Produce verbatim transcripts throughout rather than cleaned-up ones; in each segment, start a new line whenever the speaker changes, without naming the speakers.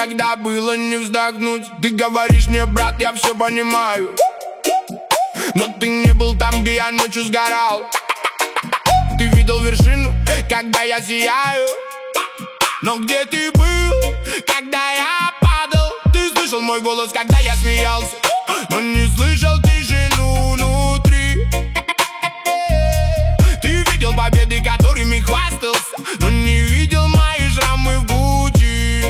когда было не вздохнуть. Ты говоришь мне, брат, я все понимаю, но ты не был там, где я ночью сгорал. Ты видел вершину, когда я сияю, но где ты был, когда я падал? Ты слышал мой голос, когда я смеялся, но не слышал тишину внутри. Ты видел победы, которыми хвастался, но не видел мои шрамы в груди.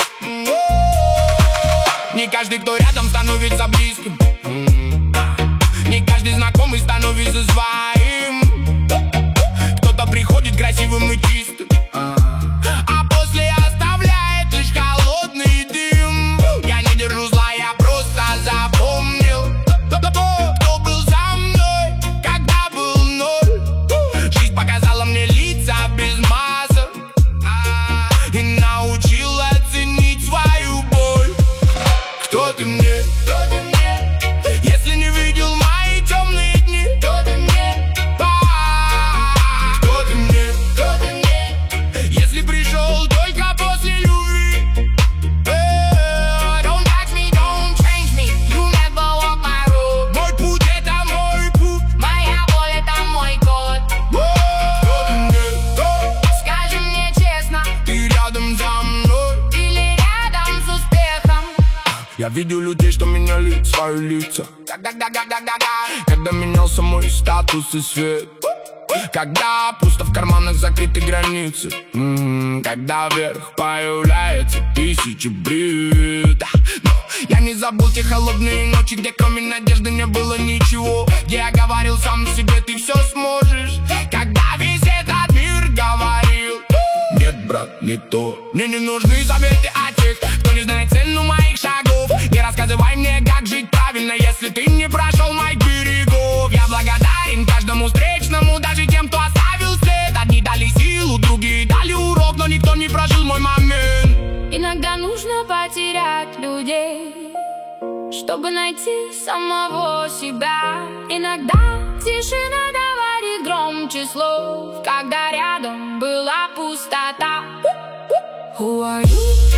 Не каждый, кто рядом, становится близким. Не каждый знакомый становится своим. Кто-то приходит красивым и чистым, а после оставляет лишь холодный дым. Я не держу зла, я просто запомнил, кто был со мной, когда был ноль. Жизнь показала мне лица без масок и научила ценить свою боль. Кто ты мне? Если не видел мои темные дни, кто ты мне? А, кто ты мне? Если пришел только после любви. Э,
Don't touch me, don't change me. You never walk my road.
Мой путь — это мой путь.
Моя боль — это мой код.
Кто ты мне? Кто?
Скажи мне честно,
Ты рядом со мной.
или рядом с успехом?
Я видел людей, что меняли свои лица, когда менялся мой статус и свет, когда пусто в карманах закрыты границы, М-м, когда вверх появляется тысячи бред. Но я не забыл те холодные ночи, где кроме надежды не было ничего, где я говорил сам себе: ты все сможешь. Когда весь этот мир говорил: нет, брат, не то. Мне не нужны советы от тех, кто не знает цену моих шагов. Не рассказывай мне, как жить правильно, если ты не прошел моих берегов. Я благодарен каждому встречному, даже тем, кто оставил след. Одни дали силу, другие дали урок, но никто не прожил мой момент.
Иногда нужно потерять людей, чтобы найти самого себя. Иногда тишина говорит громче слов, когда рядом была пустота. Who are you?